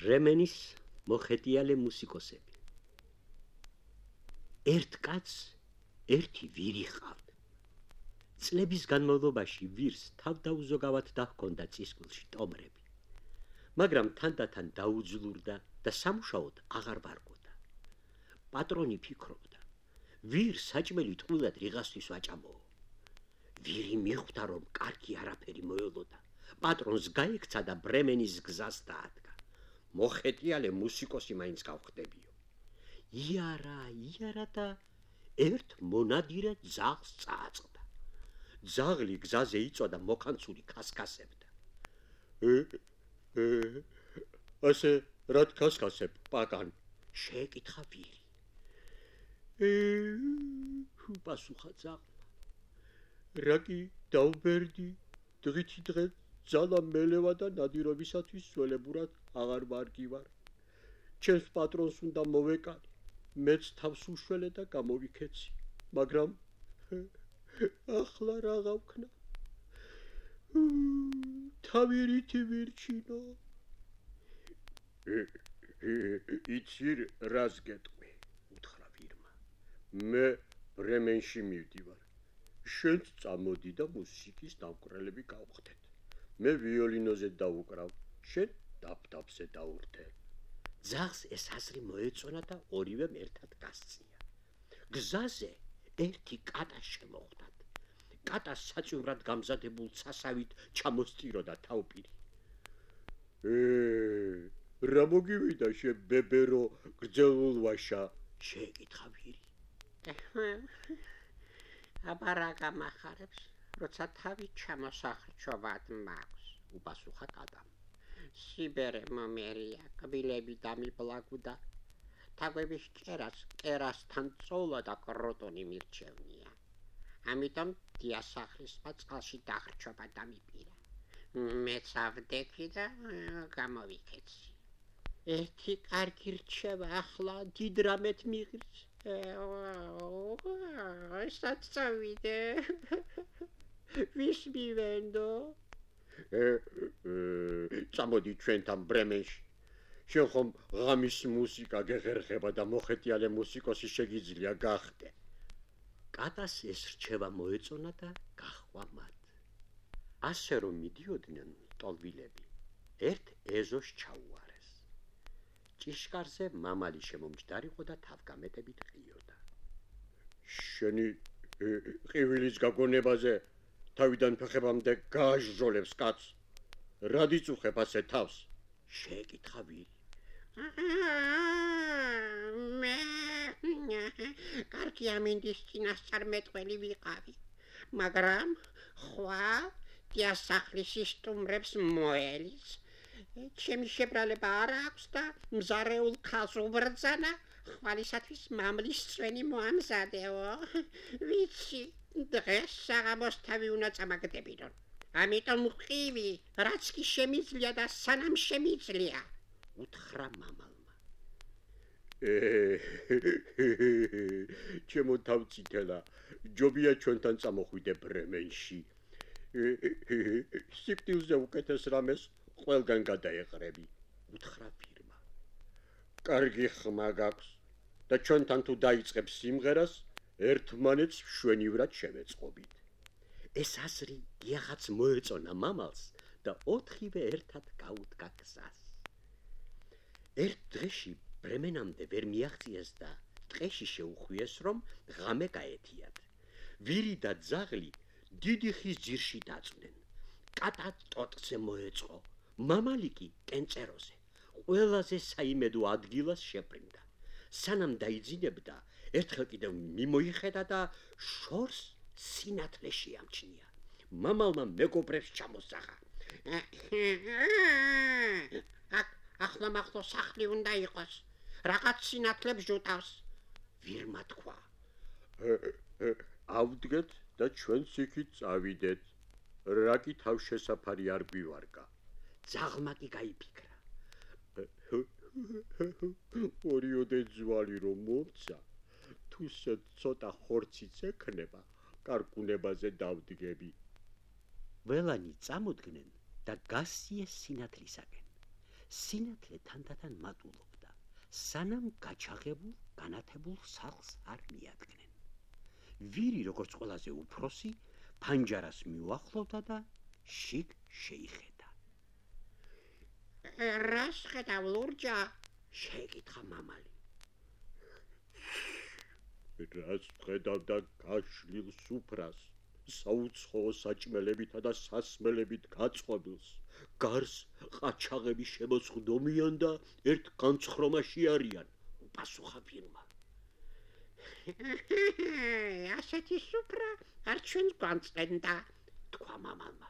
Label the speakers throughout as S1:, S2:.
S1: ბრემენის მოხეტიალე მუსიკოსები. ერთ კაცს ერთი ვირი ჰყავდა. წლების განმავლობაში ვირს თავდაუზოგავად დაჰქონდა წისქვილში ტომრები, მაგრამ თანდათან დაუძლურდა და სამუშაოდ აღარ ვარგოდა. პატრონი ფიქრობდა, ვირ საჭმელი ტყუილად რიღასთვის ვაჭამოო. ვირი მიხვდა, რომ კარგი არაფერი მოელოდა. პატრონს გაექცა და ბრემენის გზას დაადგა. მოხეტიალე მუსიკოსი მაინც გავხდებიო. იარა და ერთ მონადირე ძაღლს წააწყდა. ძაღლი გზაზე იწოდა მოქანცული ქასქასებდა. ასე რად ქასქასებ, პაკან? შეეკითხა ვირი. პასუხა ძაღლმა. რაკი დავბერდი, დღითი დღე ძალა მელევა და ნადირობისათვის სველებურად აღარ ვარგივარ. ჩემს პატრონს უნდა მოვეკარი, მეც თავს უშველე და გამოვიქეცი, მაგრამ ახლა რა გავქნა? თავი რითი ვირჩინო? იცი რას გეტყვი? უთხრა ვირმა. მე ბრემენში მივდივარ. შენც წამოდი და მუსიკის დამკვრელები გავხდეთ. მე ვიოლინოზე დავუკრავ, შენ დაბდაბზე დაურთე. ძაღლს ეს აზრი მოეწონა და ორივემ ერთად გასწია. გზაზე ერთი კატა შემოხვდათ. კატა საწვიმრად გამზადებულ ცასავით ჩამოსწიროდა თავპირი. რა მოგივიდა შენ ბებერო გრძელულვაშა? შეეკითხა ვირი.
S2: აბა რა გამახარებს, როცა თავი ჩამოსახრჩობად მაქვს,
S1: უპასუხა კატამ.
S2: სიბერე მომერია, კბილები დამიბლაგუდა. თაგვების კერასთან წოლა და კროტონი მირჩევნია. ამიტომ დიასახლისმა წყალში დახრჩობა დამიპირა. მეც ავდექი და გამოვიქეცი. ერთი კარგი რჩევა ახლა დიდ რამეთ მიღრს. ესაც წავიდე. ვის მივენდო?
S1: წამოდი ჩვენთან ბრემენში. შენ ხომ ღამის მუსიკა გეღერღება და მოხეტიალე მუსიკოსი შეგიძლია გახდე. კატას ეს რჩევა მოეწონა და გაჰყვა მათ. ასე რომ მიდიოდნენ ტოლვილები, ერთ ეზოს ჩაუარეს. ჭიშკარზე მამალი შემომჯდარიყო და თავგამეტებით ყიოდა. შენი ყივილის გაგონებაზე თავიდან ფეხებამდე გააჟროლებს კაცს. რად იწუხებ ასე თავს? შეეკითხა ვირი.
S2: მე კარგი ამინდის წინასწარმეტყველი ვიყავი, მაგრამ ხვალ დიასახლის სტუმრებს მოელის. ჩემი შებრალება არ აქვს და მზარეულ ქალს უბრძანა, ხვალისათვის მამლის წვენი მოამზადეო. ვიცი, დღეს საღამოს თავი უნდა წამაგდებინო. ამიტომ ყივი, რაც კი შემიძლია და სანამ შემიძლია,
S1: უთხრა მამალმა. ჩემო თავწითელა, ჯობია ჩვენთან წამოხვიდე ბრემენში. სიკვდილზე უკეთეს რამეს ყველგან გადაეყრები, უთხრა ვირმა. კარგი ხმა გაქვს და ჩვენთან თუ დაიწყებს სიმღერას, ერთმანეთს მშვენივრად შევეწყობით. ეს აზრი იაღაც მოეწონა მამალს და ოთხივე ერთად გაუდგა გზას. ერთ დღეში ბრემენამდე ვერ მიაღწიეს და ტყეში შეუხვიეს, რომ ღამე გაეთიათ. ვირი და ძაღლი დიდი ხის ძირში დაწვდნენ. კატა ტოტზე მოეწყო, მამალი კი კენწეროზე. ყველაზე საიმედო ადგილას შებრინდა. სანამ დაიძინებდა, ერთხელ კიდევ მიმოიხედა და შორს სინათლე შეამჩნია. მამალმა მეგობრებს ჩამოსახა.
S2: ახლა მახლა სახლი უნდა იყოს, რაღაც სინათლებს ჟუტავს.
S1: ვირმა თქვა. ავდგეთ და ჩვენც იქით წავიდეთ. რაკი თავშესაფარი არ გვივარგა. ძაღლმა კი გაიფიქრა. ორიოდე ძვალი რომ მომცა, თუ ცოტა ხორციც ექნება, კარკუნებაზე დავდგები. ველანი წამოდგნენ და გასიეს სინათლისაკენ.
S3: სინათლე თანდათან მატულობდა, სანამ გაჩაღებულ, განათებულ სახლს არ მიადგნენ. ვირი, როგორც ყველაზე უფროსი, ფანჯარას მიუახლოვდა და შიგ შეიხედა.
S2: რას ხედავ, ლურჯა?
S3: შეეკითხა მამალი.
S1: რას ხედავ და გაშლილ სუფრას, საუცხოო საჭმელებითა და სასმელებით გაწყობილს, გარს ყაჩაღები შემოწღდომიან და ერთ განცხრომაში არიან, უპასუხა ვირმა.
S2: ასეთი სუფრა არ ჩვენს განწყენდა,
S3: თქვა მამალმა.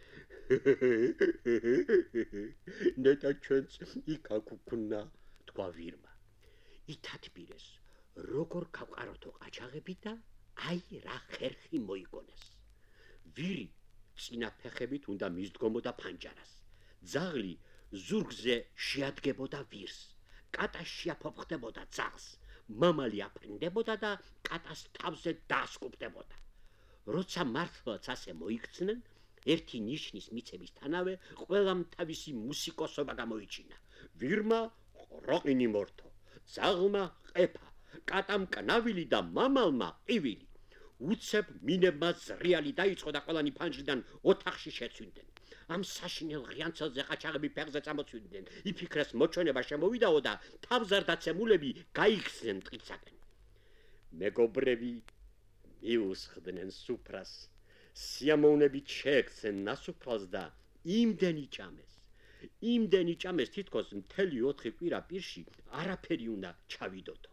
S1: ნეტა ჩვენც იქაკუქნა,
S3: თქვა ვირმა. ითათბირეს, როგორ გავყაროთო ყაჩაღები და აი რა ხერხი მოიგონეს. ვირი წინა ფეხებით უნდა მისდგომოდა ფანჯარას. ძაღლი ზურგზე შეადგებოდა ვირს. კატა შეაფოფხდებოდა ძაღლს. მამალი აფრინდებოდა და კატას თავზე დაასკუპდებოდა. როცა მართლაც ასე მოიქცნენ, ერთი ნიშნის მიცემისთანავე ყველამ თავისი მუსიკოსობა გამოიჩინა.
S1: ვირმა ყროყინი მორთო, ძაღლმა ყეფა, კატამ კნავილი და მამალმა ყივილი.
S3: უცებ მინებმა ზრიალი დაიწყო და ყველანი ფანჯრიდან ოთახში შეცვიდნენ. ამ საშინელ ღიანცელზე ყაჩაღები ფეხზე წამოწვიდნენ. იფიქრეს მოჩვენება შემოვიდაო და თავზარდაცემულები გაიხსნენ ტყიცაკენ.
S1: მეგობრები მიუსხდნენ სუფრას. სიამოვნებით შეექცნენ ნასუფრალს და იმდენი ჭამეს, თითქოს მთელი 4 კვირა პირში არაფერი უნდა ჩავიდოდო.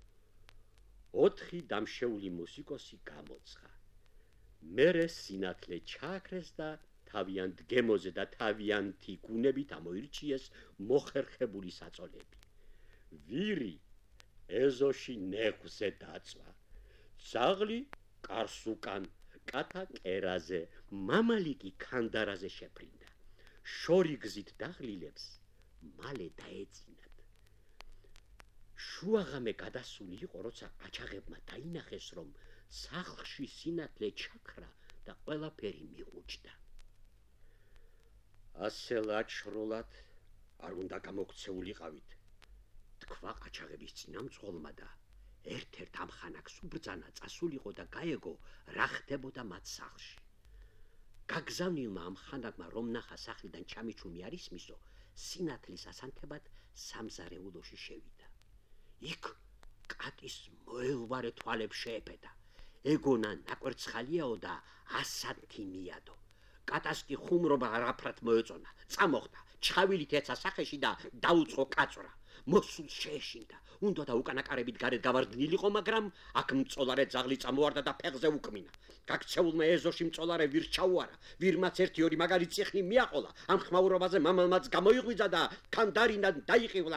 S1: 4 დამშეული მუსიკოსი გამოცხა. მერე სინათლე ჩააქრეს და თავიანთ გემოზე და თავიანთი გუნებით ამოირჩიეს მოხერხებული საწოლები. ვირი ეზოში ნეღვზე დაწვა, ძაღლი კარს უკან, კატა კერაზე, მამალი კი ქანდარაზე შეფრინდა. შორი გზით დაღლილებს მალე დაეძინათ. შუაღამე გადასული იყო, როცა ყაჩაღებმა დაინახეს, რომ სახლში სინათლე ჩაქრა და ყველაფერი მიყუჭდა. ასე ლაჩრულად არ უნდა გამოქცეულიყავით,
S3: თქვა ყაჩაღების წინამძღოლმა და ერთ-ერთ ამხანაგს უბრძანა წასულიყო და გაეგო რა ხდებოდა მათ სახლში. გაგზავნილმა ამხანაგმა რომ ნახა სახლიდან ჩამიჩუმი არ ისმისო, სინათლის ასანთებად სამზარეულოში შევიდა. იქ კატის მოელვარე თვალებს შეეფედა. ეგონა ნაკვერცხალიაო და ასანთი მიადო. კატას კი ხუმრობა არაფრად მოეწონა. წამოხდა, ჩხავილით ეცა სახეში და დაუწყო კაწვრა. მოსულ შეეშინდა. უნდა და უკანაკარებით გარეთ გავარდნილიყო, მაგრამ აქ მწოლარე ძაღლი წამოარდა და ფეხზე უკმინა. გაქცეულმა ეზოში მწოლარე ვირს ჩაუარა. ვირმაც 1-2 მაგარი წიხნი მიაყოლა. ამ ხმაურობაზე მამალმაც გამოიღვიძა და ქანდარიდან დაიყივლა.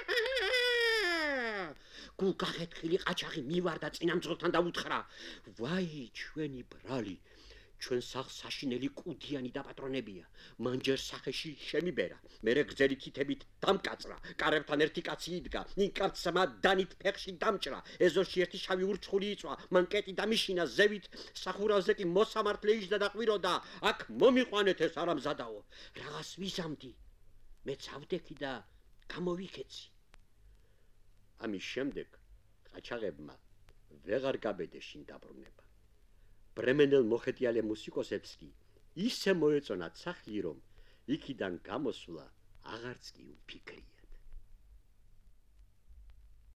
S3: გულგახეთქილი ყაჩაღი მივარდა წინამძღოლთან და უთხრა: ვაი, ჩვენი ბრალი, ჩვენ სახლს საშინელი კუდიანი დაპატრონებია. მან ჯერ სახეში შემიბერა, მერე გრძელი თითებით დამკაწრა, კარებთან ერთი კაცი იდგა, იმ კაცმა დანით ფეხში დამჭრა, ეზოში ერთი შავი ურჩხული იწვა, მან კეტი დამიშინა ზევით, სახურავზე კი მოსამართლე იჯდა და ყვიროდა, აქ მომიყვანეთ ეს არამზადაო. რაღაც ვიზამდი, მეც ავდექი და გამოვიქეცი.
S1: ამის შემდეგ ყაჩაღებმა ვეღარ გაბედეს შინ დაბრუნება. ბრემენელ მოხეტიალე მუსიკოსებს კი ისე მოეწონათ სახლი, რომ იქიდან გამოსვლა აღარც კი უფიქრია.